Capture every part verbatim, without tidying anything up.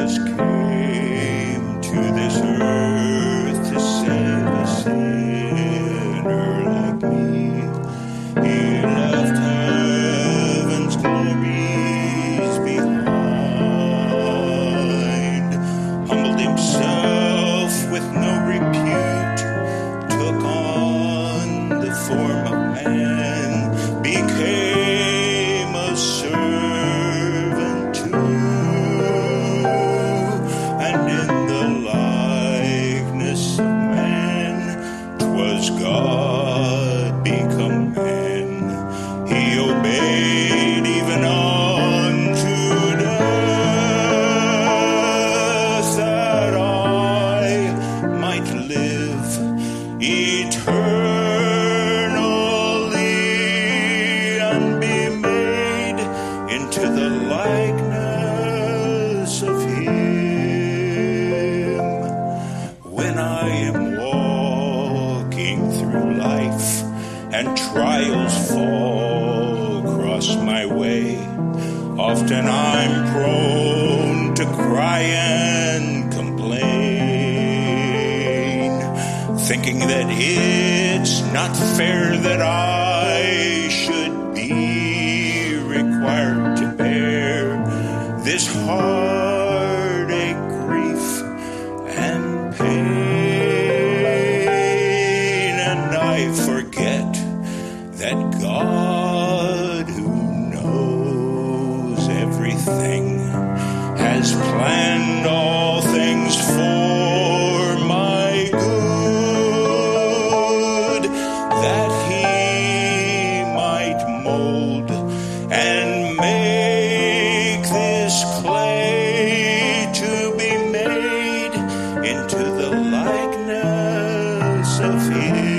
Jesus came to this earth to save a sinner like me. He left heaven's glories behind, humbled himself with no repute, took on the form of man, became a servant too, and in the likeness of man, 'twas God become man. He obeyed even unto death, that I might live eternally and be made into the likeness of him. When I am walking through life and trials fall across my way, often I'm prone to cry and complain, thinking that it's not fair that I should be required to bear this heartache, grief, and pain. And I forget that God, who knows everything, has planned all things for my good, that he might mold and make this clay to be made into the likeness of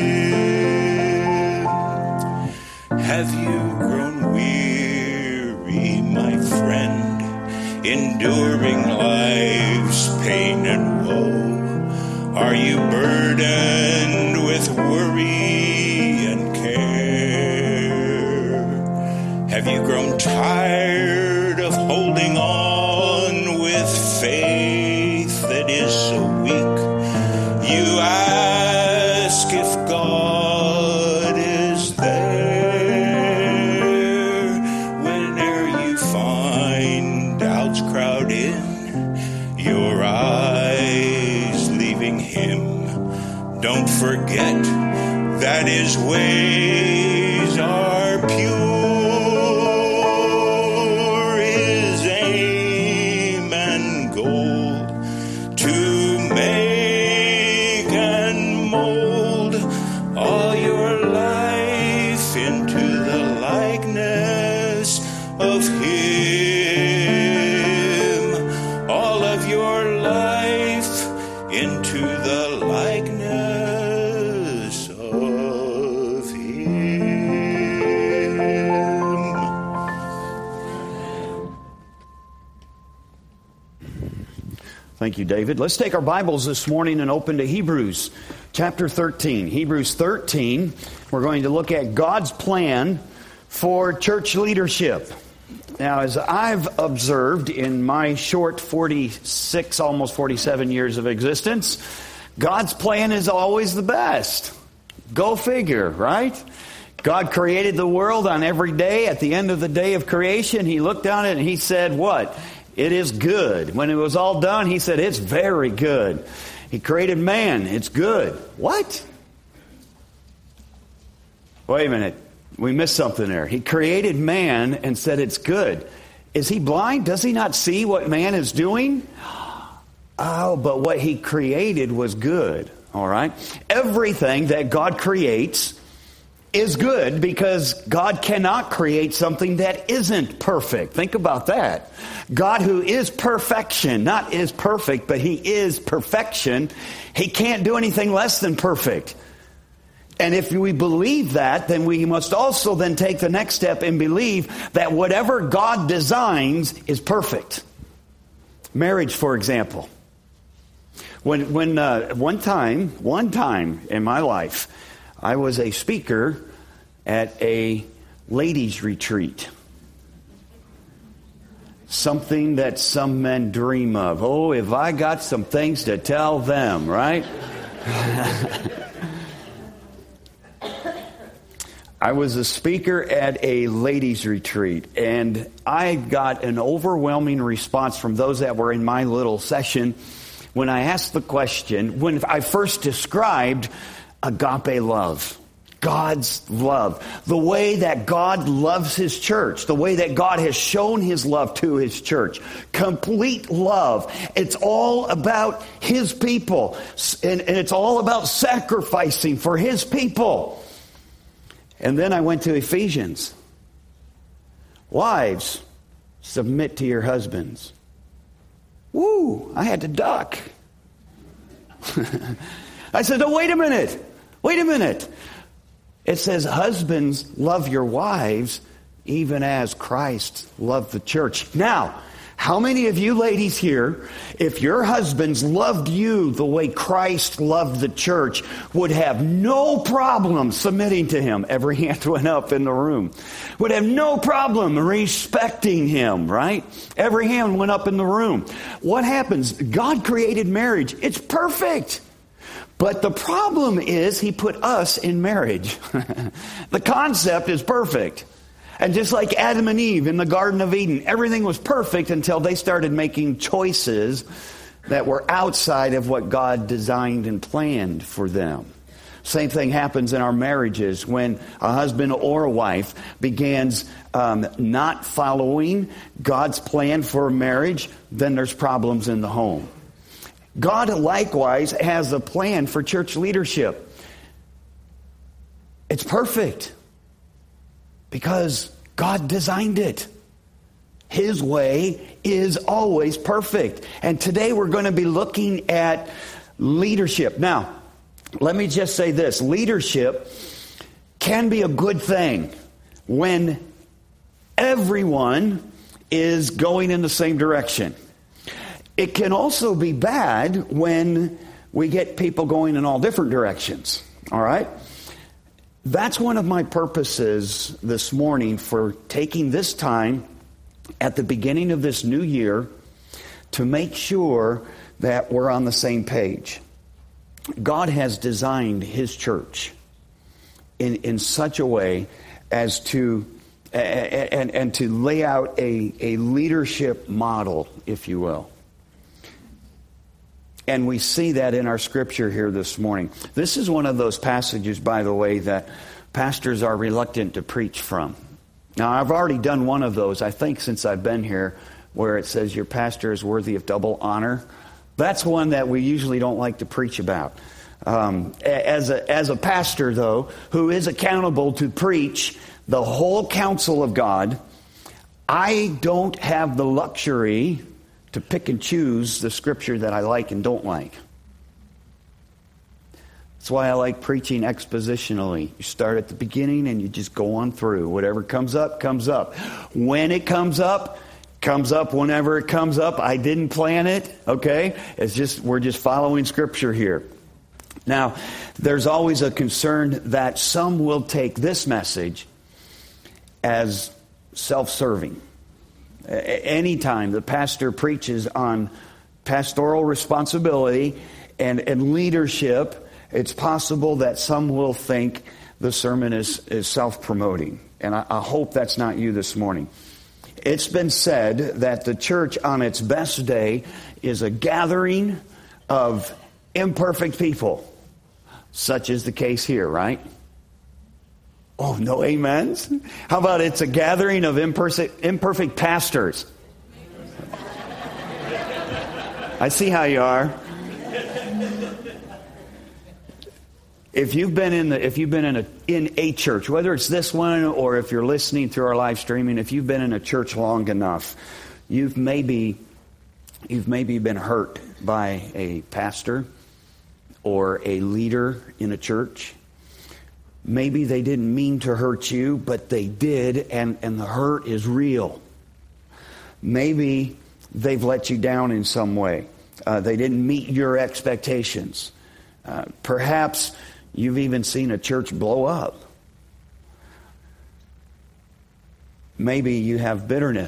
him. Have you grown weary, my friend, enduring life's pain and woe? Are you burdened with worry and care? Have you grown tired of holding on with faith that is so weak? You ask if God is there. Whene'er you find doubts crowd in your eyes, leaving him, don't forget that his ways are pure, his aim and goal to make and mold all your life into the likeness of him, all of your life into the likeness of him. Thank you, David. Let's take our Bibles this morning and open to Hebrews chapter thirteen. Hebrews thirteen, we're going to look at God's plan for church leadership. Now, as I've observed in my short forty-six, almost forty-seven years of existence, God's plan is always the best. Go figure, right? God created the world on every day. At the end of the day of creation, He looked down at it and He said, what? It is good. When it was all done, He said, it's very good. He created man. It's good. What? Wait a minute. We missed something there. He created man and said it's good. Is He blind? Does He not see what man is doing? Oh, but what He created was good. All right? Everything that God creates is good because God cannot create something that isn't perfect. Think about that. God, who is perfection, not is perfect, but He is perfection, He can't do anything less than perfect. And if we believe that, then we must also then take the next step and believe that whatever God designs is perfect. Marriage, for example. When, when uh, one time, one time in my life, I was a speaker at a ladies' retreat. something that some men dream of. Oh, if I got some things to tell them, right? I was a speaker at a ladies' retreat, and I got an overwhelming response from those that were in my little session when I asked the question, when I first described agape love, God's love, the way that God loves His church, the way that God has shown His love to His church. Complete love. It's all about His people, and, and it's all about sacrificing for His people. And then I went to Ephesians. Wives, submit to your husbands. Woo, I had to duck. I said, oh, wait a minute. Wait a minute. It says, husbands, love your wives, even as Christ loved the church. Now, how many of you ladies here, if your husbands loved you the way Christ loved the church, would have no problem submitting to Him? Every hand went up in the room. Would have no problem respecting Him, right? Every hand went up in the room. What happens? God created marriage. It's perfect. But the problem is He put us in marriage. The concept is perfect. And just like Adam and Eve in the Garden of Eden, everything was perfect until they started making choices that were outside of what God designed and planned for them. Same thing happens in our marriages when a husband or a wife begins um, not following God's plan for marriage, then there's problems in the home. God likewise has a plan for church leadership. It's perfect because God designed it. His way is always perfect. And today we're going to be looking at leadership. Now, let me just say this. Leadership can be a good thing when everyone is going in the same direction. It can also be bad when we get people going in all different directions. All right? That's one of my purposes this morning for taking this time at the beginning of this new year to make sure that we're on the same page. God has designed His church in, in such a way as to and, and to lay out a, a leadership model, if you will. And we see that in our scripture here this morning. This is one of those passages, by the way, that pastors are reluctant to preach from. Now, I've already done one of those, I think, since I've been here, where it says your pastor is worthy of double honor. That's one that we usually don't like to preach about. Um, as a, as a pastor, though, who is accountable to preach the whole counsel of God, I don't have the luxury to pick and choose the scripture that I like and don't like. That's why I like preaching expositionally. You start at the beginning and you just go on through. Whatever comes up, comes up. When it comes up, comes up whenever it comes up. I didn't plan it, okay? It's just, we're just following scripture here. Now, there's always a concern that some will take this message as self-serving. Anytime the pastor preaches on pastoral responsibility and, and leadership, it's possible that some will think the sermon is, is self-promoting. And I, I hope that's not you this morning. It's been said that the church on its best day is a gathering of imperfect people. Such is the case here, right? Oh, no amens? How about it's a gathering of imperfect, imperfect pastors? I see how you are. If you've been in the, if you've been in a in a church, whether it's this one or if you're listening through our live streaming, if you've been in a church long enough, you've maybe you've maybe been hurt by a pastor or a leader in a church. Maybe they didn't mean to hurt you, but they did, and, and the hurt is real. Maybe they've let you down in some way. Uh, they didn't meet your expectations. Uh, perhaps you've even seen a church blow up. Maybe you have bitterness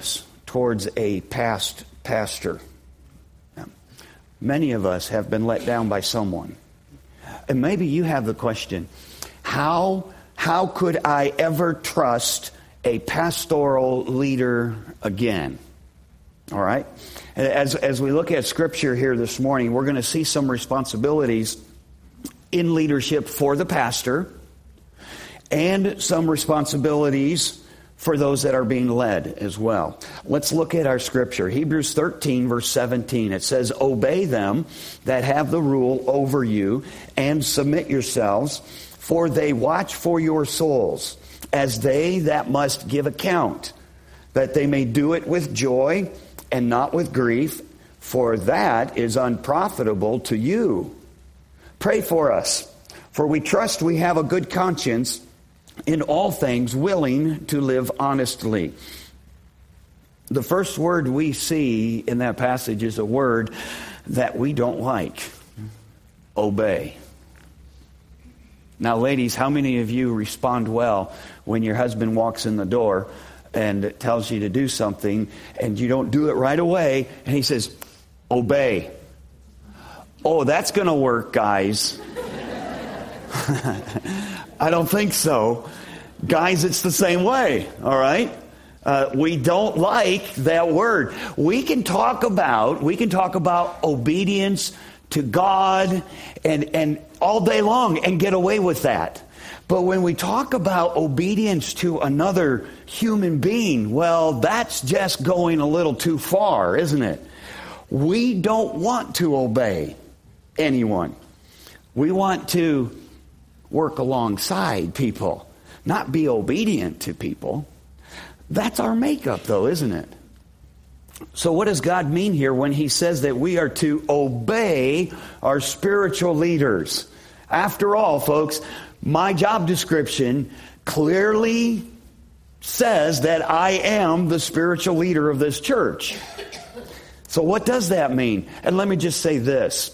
towards a past pastor. Many of us have been let down by someone. And maybe you have the question, how, how could I ever trust a pastoral leader again? All right? As, as we look at Scripture here this morning, we're going to see some responsibilities in leadership for the pastor and some responsibilities for those that are being led as well. Let's look at our Scripture. Hebrews thirteen, verse seventeen. It says, "Obey them that have the rule over you, and submit yourselves, for they watch for your souls, as they that must give account, that they may do it with joy and not with grief, for that is unprofitable to you. Pray for us, for we trust we have a good conscience, in all things willing to live honestly." The first word we see in that passage is a word that we don't like. Obey. Now, ladies, how many of you respond well when your husband walks in the door and tells you to do something and you don't do it right away and he says, "Obey"? Oh, that's going to work, guys. I don't think so. Guys, it's the same way, all right? Uh, we don't like that word. We can talk about, we can talk about obedience to God and, and all day long and get away with that. But when we talk about obedience to another human being, well, that's just going a little too far, isn't it? We don't want to obey anyone. We want to work alongside people, not be obedient to people. That's our makeup, though, isn't it? So what does God mean here when he says that we are to obey our spiritual leaders? After all, folks, my job description clearly says that I am the spiritual leader of this church. So what does that mean? And let me just say this.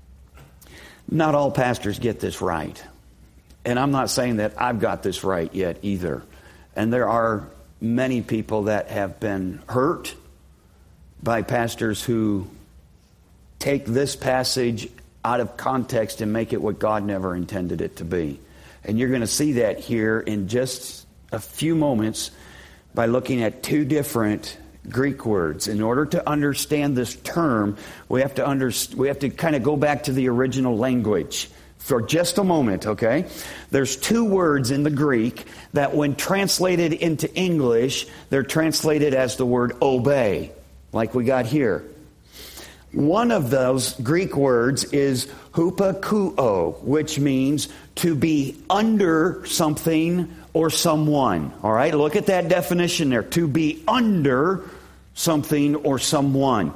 Not all pastors get this right. And I'm not saying that I've got this right yet either. And there are many people that have been hurt by pastors who take this passage out of context and make it what God never intended it to be. And you're going to see that here in just a few moments by looking at two different Greek words. In order to understand this term, we have to under, we have to kind of go back to the original language for just a moment, okay? There's two words in the Greek that when translated into English, they're translated as the word obey, like we got here. One of those Greek words is hupakuo, which means to be under something or someone. All right, look at that definition there. To be under something or someone.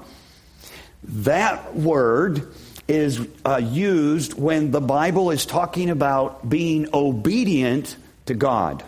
That word is uh, used when the Bible is talking about being obedient to God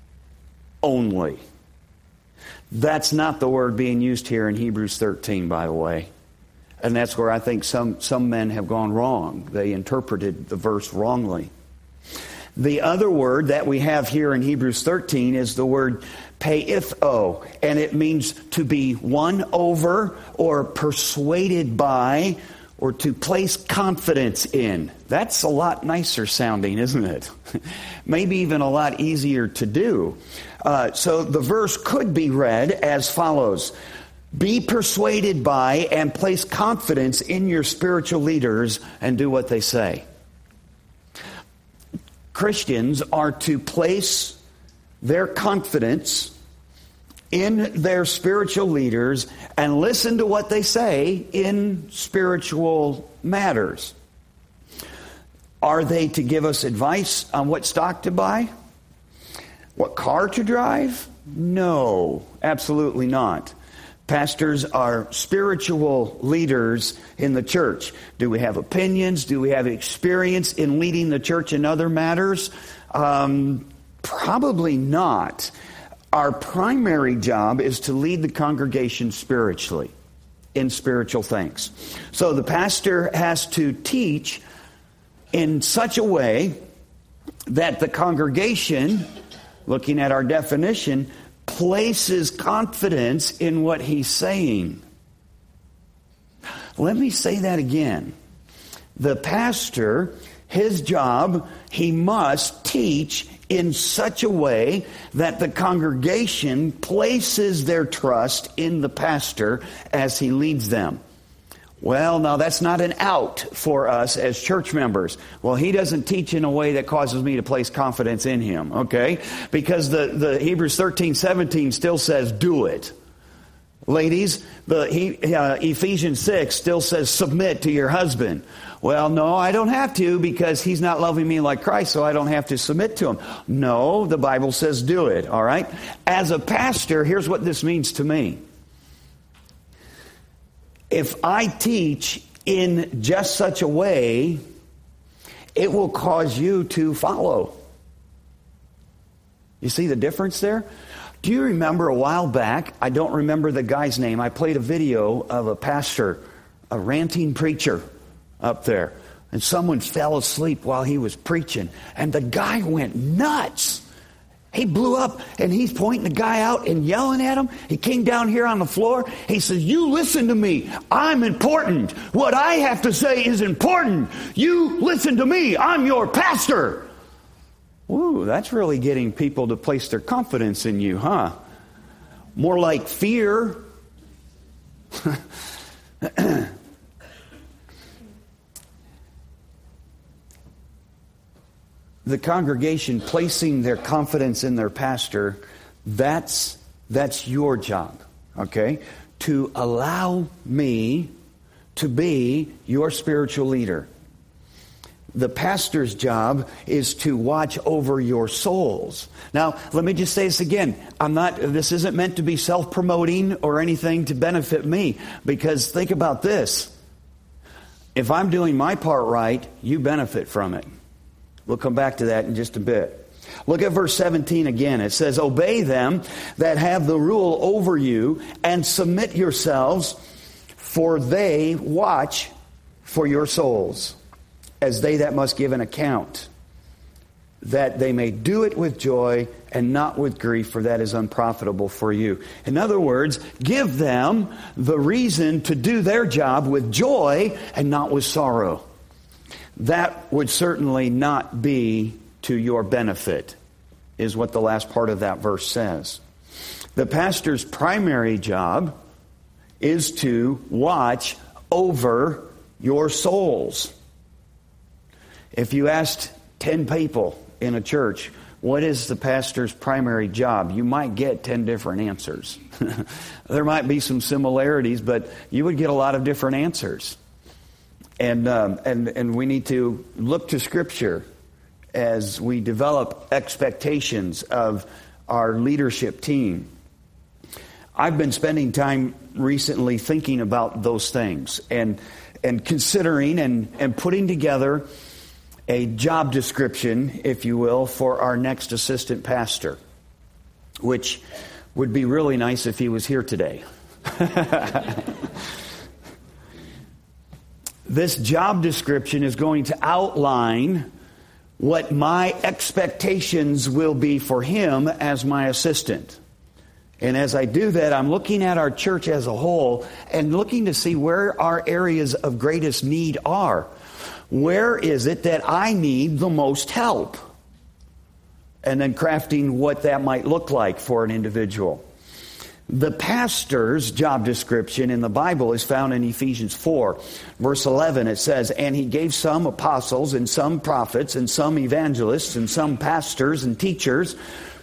only. That's not the word being used here in Hebrews thirteen, by the way. And that's where I think some, some men have gone wrong. They interpreted the verse wrongly. The other word that we have here in Hebrews thirteen is the word peitho, and it means to be won over or persuaded by or to place confidence in. That's a lot nicer sounding, isn't it? Maybe even a lot easier to do. Uh, so the verse could be read as follows. Be persuaded by and place confidence in your spiritual leaders and do what they say. Christians are to place their confidence in their spiritual leaders and listen to what they say in spiritual matters. Are they to give us advice on what stock to buy? What car to drive? No, absolutely not. Pastors are spiritual leaders in the church. Do we have opinions? Do we have experience in leading the church in other matters? Um, probably not. Our primary job is to lead the congregation spiritually, in spiritual things. So the pastor has to teach in such a way that the congregation, looking at our definition, places confidence in what he's saying. Let me say that again. The pastor, his job, he must teach in such a way that the congregation places their trust in the pastor as he leads them. Well, now that's not an out for us as church members. Well, he doesn't teach in a way that causes me to place confidence in him, okay? Because the, the Hebrews thirteen seventeen still says, do it. Ladies, the he, uh, Ephesians six still says, submit to your husband. Well, no, I don't have to because he's not loving me like Christ, so I don't have to submit to him. No, the Bible says do it, all right? As a pastor, here's what this means to me. If I teach in just such a way, it will cause you to follow. You see the difference there? Do you remember a while back, I don't remember the guy's name, I played a video of a pastor, a ranting preacher up there, and someone fell asleep while he was preaching, and the guy went nuts. He blew up, and he's pointing the guy out and yelling at him. He came down here on the floor. He says, you listen to me. I'm important. What I have to say is important. You listen to me. I'm your pastor. Ooh, that's really getting people to place their confidence in you, huh? More like fear. The congregation placing their confidence in their pastor, that's that's your job, okay? To allow me to be your spiritual leader. The pastor's job is to watch over your souls. Now, let me just say this again. I'm not, this isn't meant to be self-promoting or anything to benefit me, because think about this. If I'm doing my part right, you benefit from it. We'll come back to that in just a bit. Look at verse seventeen again. It says, obey them that have the rule over you and submit yourselves, for they watch for your souls, as they that must give an account, that they may do it with joy and not with grief, for that is unprofitable for you. In other words, give them the reason to do their job with joy and not with sorrow. That would certainly not be to your benefit, is what the last part of that verse says. The pastor's primary job is to watch over your souls. If you asked ten people in a church, what is the pastor's primary job? You might get ten different answers. There might be some similarities, but you would get a lot of different answers. And, um, and and we need to look to Scripture as we develop expectations of our leadership team. I've been spending time recently thinking about those things and and considering and, and putting together a job description, if you will, for our next assistant pastor, which would be really nice if he was here today. This job description is going to outline what my expectations will be for him as my assistant. And as I do that, I'm looking at our church as a whole and looking to see where our areas of greatest need are. Where is it that I need the most help? And then crafting what that might look like for an individual. The pastor's job description in the Bible is found in Ephesians four, verse eleven. It says, and he gave some apostles and some prophets and some evangelists and some pastors and teachers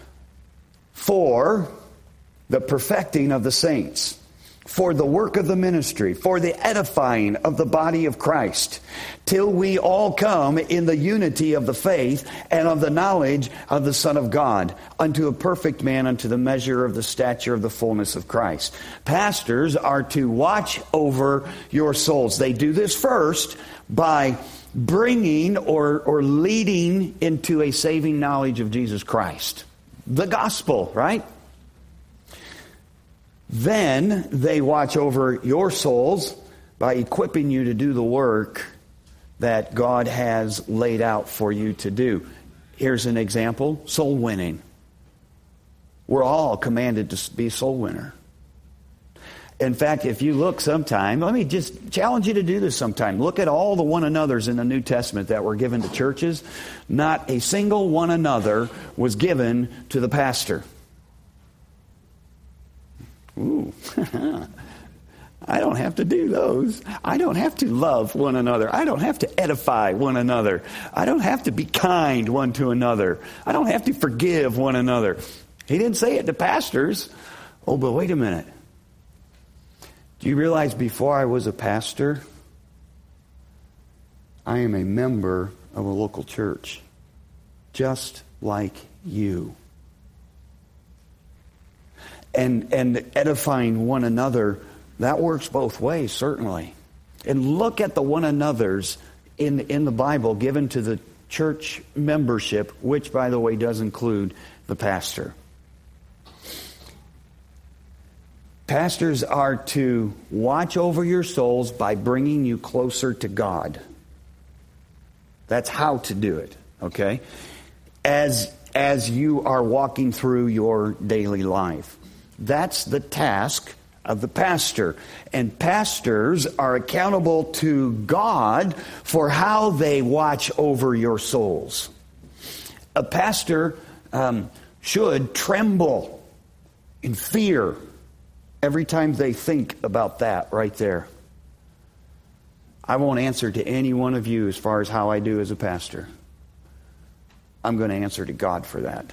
for the perfecting of the saints, for the work of the ministry, for the edifying of the body of Christ, till we all come in the unity of the faith and of the knowledge of the Son of God, unto a perfect man, unto the measure of the stature of the fullness of Christ. Pastors are to watch over your souls. They do this first by bringing or, or leading into a saving knowledge of Jesus Christ. The gospel, right? Then they watch over your souls by equipping you to do the work that God has laid out for you to do. Here's an example: soul winning. We're all commanded to be a soul winner. In fact, if you look sometime, let me just challenge you to do this sometime. Look at all the one another's in the New Testament that were given to churches. Not a single one another was given to the pastor. Ooh, I don't have to do those. I don't have to love one another. I don't have to edify one another. I don't have to be kind one to another. I don't have to forgive one another. He didn't say it to pastors. Oh, but wait a minute. Do you realize before I was a pastor, I am a member of a local church, just like you. And and edifying one another, that works both ways, certainly. And look at the one another's in, in the Bible given to the church membership, which, by the way, does include the pastor. Pastors are to watch over your souls by bringing you closer to God. That's how to do it, okay? As, as you are walking through your daily life. That's the task of the pastor. And pastors are accountable to God for how they watch over your souls. A pastor um, should tremble in fear every time they think about that right there. I won't answer to any one of you as far as how I do as a pastor. I'm going to answer to God for that.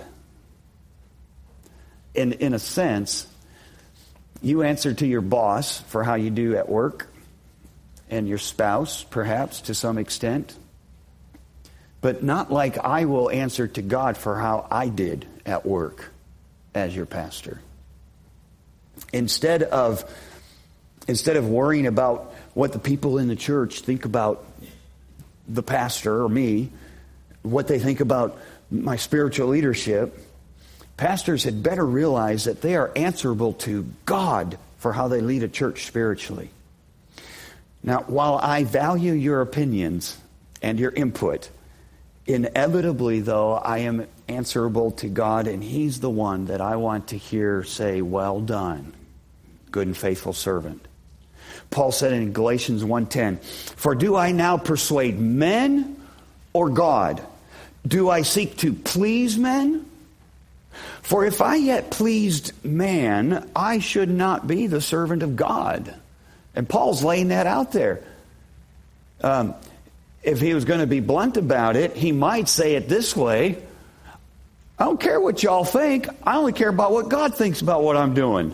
In, in a sense, you answer to your boss for how you do at work, and your spouse, perhaps, to some extent. But not like I will answer to God for how I did at work as your pastor. Instead of instead of worrying about what the people in the church think about the pastor or me, what they think about my spiritual leadership, pastors had better realize that they are answerable to God for how they lead a church spiritually. Now, while I value your opinions and your input, inevitably, though, I am answerable to God, and He's the one that I want to hear say, "Well done, good and faithful servant." Paul said in Galatians one ten, "For do I now persuade men or God? Do I seek to please men? For if I yet pleased man, I should not be the servant of God." And Paul's laying that out there. Um, if he was going to be blunt about it, he might say it this way: I don't care what y'all think. I only care about what God thinks about what I'm doing.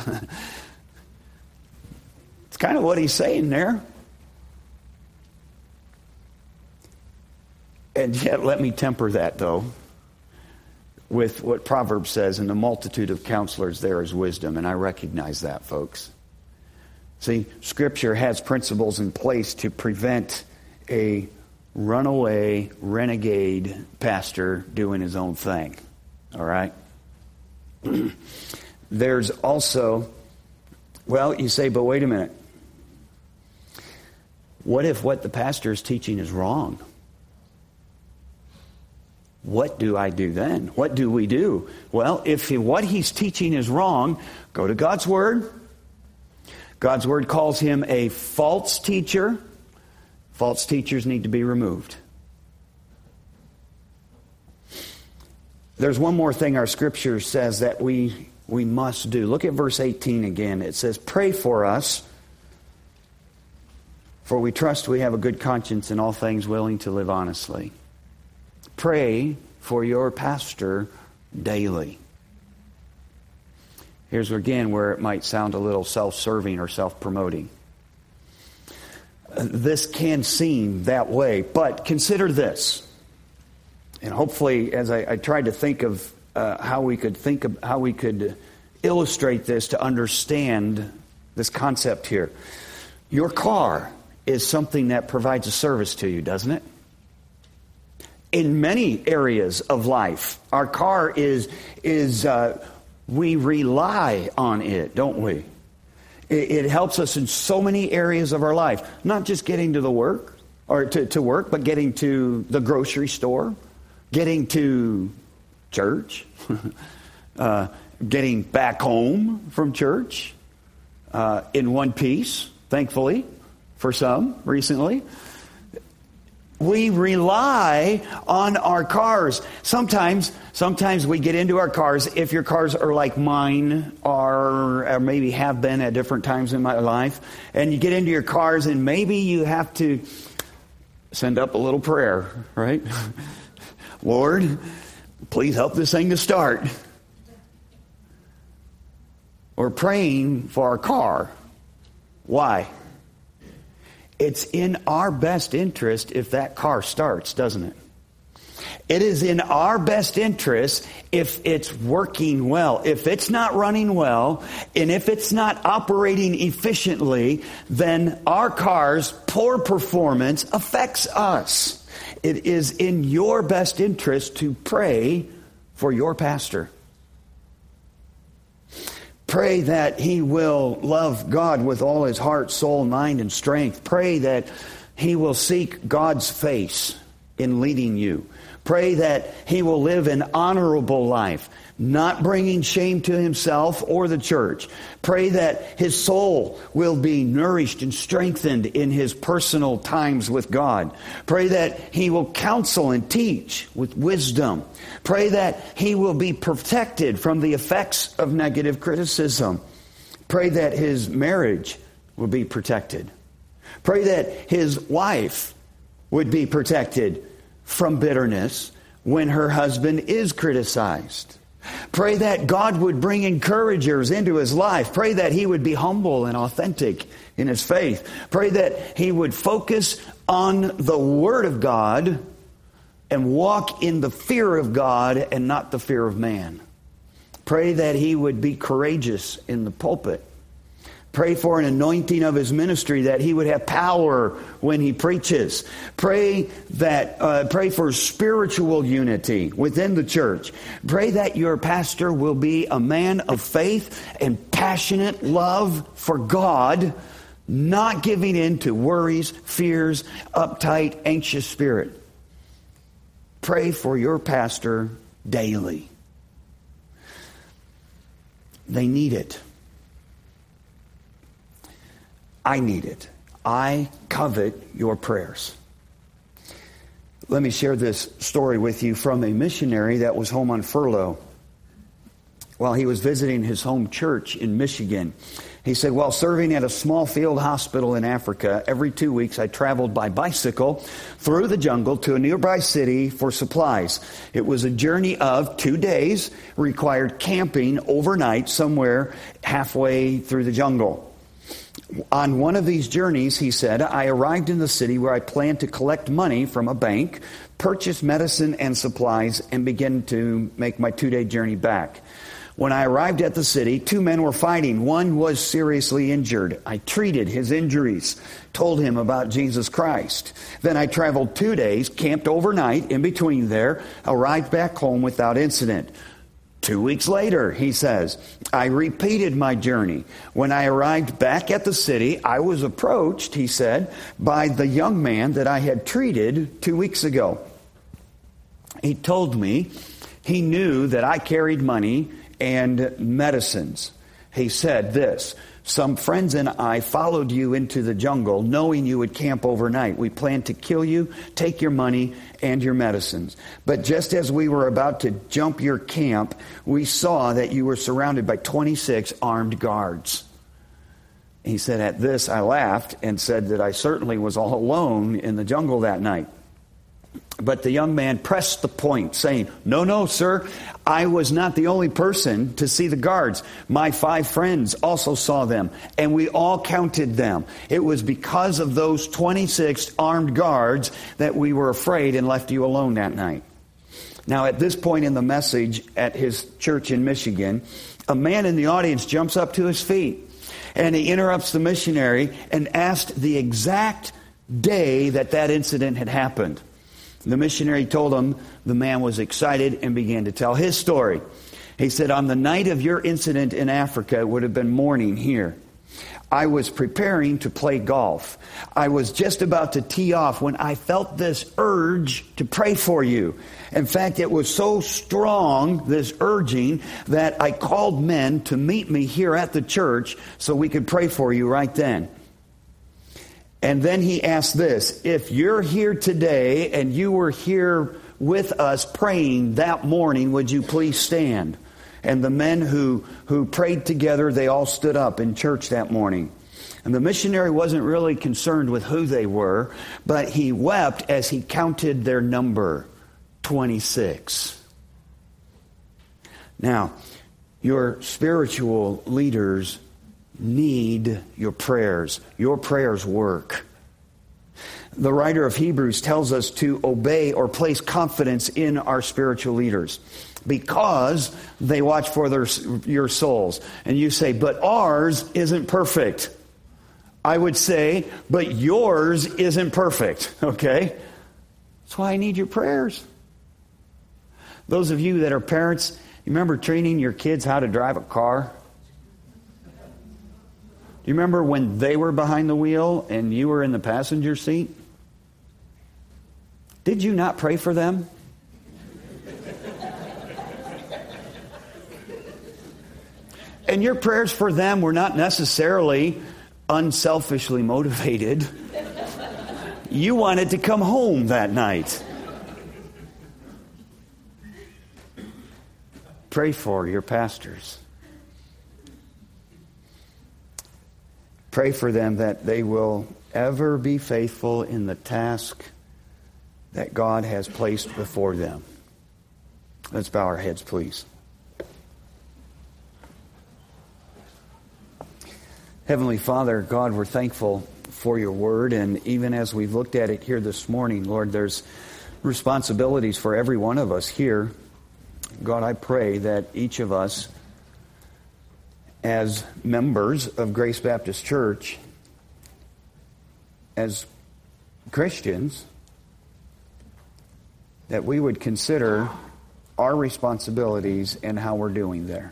It's kind of what he's saying there. And yet, let me temper that, though, with what Proverbs says, "In the multitude of counselors there is wisdom." And I recognize that, folks. See, Scripture has principles in place to prevent a runaway, renegade pastor doing his own thing. All right? There's also, well, you say, but wait a minute. What if what the pastor is teaching is wrong? What do I do then? What do we do? Well, if he, what he's teaching is wrong, go to God's Word. God's Word calls him a false teacher. False teachers need to be removed. There's one more thing our Scripture says that we, we must do. Look at verse eighteen again. It says, "Pray for us, for we trust we have a good conscience in all things, willing to live honestly." Pray for your pastor daily. Here's again where it might sound a little self-serving or self-promoting. This can seem that way, but consider this. And hopefully, as I, I tried to think of uh, how we could think of how we could illustrate this to understand this concept here. Your car is something that provides a service to you, doesn't it? In many areas of life, our car is is uh, we rely on it, don't we? It, it helps us in so many areas of our life, not just getting to the work or to, to work, but getting to the grocery store, getting to church, uh, getting back home from church uh, in one piece, thankfully, for some recently. We rely on our cars. Sometimes, sometimes we get into our cars, if your cars are like mine are, or maybe have been at different times in my life, and you get into your cars and maybe you have to send up a little prayer, right? Lord, please help this thing to start. We're praying for our car. Why? It's in our best interest if that car starts, doesn't it? It is in our best interest if it's working well. If it's not running well, and if it's not operating efficiently, then our car's poor performance affects us. It is in your best interest to pray for your pastor. Pray that he will love God with all his heart, soul, mind, and strength. Pray that he will seek God's face in leading you. Pray that he will live an honorable life, not bringing shame to himself or the church. Pray that his soul will be nourished and strengthened in his personal times with God. Pray that he will counsel and teach with wisdom. Pray that he will be protected from the effects of negative criticism. Pray that his marriage will be protected. Pray that his wife would be protected from bitterness when her husband is criticized. Pray that God would bring encouragers into his life. Pray that he would be humble and authentic in his faith. Pray that he would focus on the Word of God and walk in the fear of God and not the fear of man. Pray that he would be courageous in the pulpit. Pray for an anointing of his ministry, that he would have power when he preaches. Pray that uh, pray for spiritual unity within the church. Pray that your pastor will be a man of faith and passionate love for God, not giving in to worries, fears, uptight, anxious spirit. Pray for your pastor daily. They need it. I need it. I covet your prayers. Let me share this story with you from a missionary that was home on furlough while he was visiting his home church in Michigan. He said, while serving at a small field hospital in Africa, every two weeks I traveled by bicycle through the jungle to a nearby city for supplies. It was a journey of two days, required camping overnight somewhere halfway through the jungle. On one of these journeys, he said, I arrived in the city where I planned to collect money from a bank, purchase medicine and supplies, and begin to make my two-day journey back. When I arrived at the city, two men were fighting. One was seriously injured. I treated his injuries, told him about Jesus Christ. Then I traveled two days, camped overnight in between there, arrived back home without incident. Two weeks later, he says, I repeated my journey. When I arrived back at the city, I was approached, he said, by the young man that I had treated two weeks ago. He told me he knew that I carried money and medicines. He said this, some friends and I followed you into the jungle knowing you would camp overnight. We planned to kill you, take your money and your medicines. But just as we were about to jump your camp, we saw that you were surrounded by twenty-six armed guards. He said, at this I laughed and said that I certainly was all alone in the jungle that night. But the young man pressed the point, saying, no, no, sir, I was not the only person to see the guards. My five friends also saw them, and we all counted them. It was because of those twenty-six armed guards that we were afraid and left you alone that night. Now, at this point in the message at his church in Michigan, a man in the audience jumps up to his feet, and he interrupts the missionary and asked the exact day that that incident had happened. The missionary told him the man was excited and began to tell his story. He said, on the night of your incident in Africa, it would have been morning here. I was preparing to play golf. I was just about to tee off when I felt this urge to pray for you. In fact, it was so strong, this urging, that I called men to meet me here at the church so we could pray for you right then. And then he asked this: if you're here today and you were here with us praying that morning, would you please stand? And the men who, who prayed together, they all stood up in church that morning. And the missionary wasn't really concerned with who they were, but he wept as he counted their number, twenty-six. Now, your spiritual leaders need your prayers. Your prayers work. The writer of Hebrews tells us to obey or place confidence in our spiritual leaders because they watch for their, your souls. And you say, but ours isn't perfect. I would say, but yours isn't perfect. Okay? That's why I need your prayers. Those of you that are parents, you remember training your kids how to drive a car? Do you remember when they were behind the wheel and you were in the passenger seat? Did you not pray for them? And your prayers for them were not necessarily unselfishly motivated. You wanted to come home that night. Pray for your pastors. Pray for them that they will ever be faithful in the task that God has placed before them. Let's bow our heads, please. Heavenly Father, God, we're thankful for your word, and even as we've looked at it here this morning, Lord, there's responsibilities for every one of us here. God, I pray that each of us, as members of Grace Baptist Church, as Christians, that we would consider our responsibilities and how we're doing there.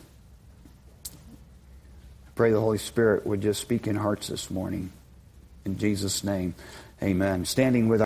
I pray the Holy Spirit would just speak in hearts this morning. In Jesus' name, amen. Standing with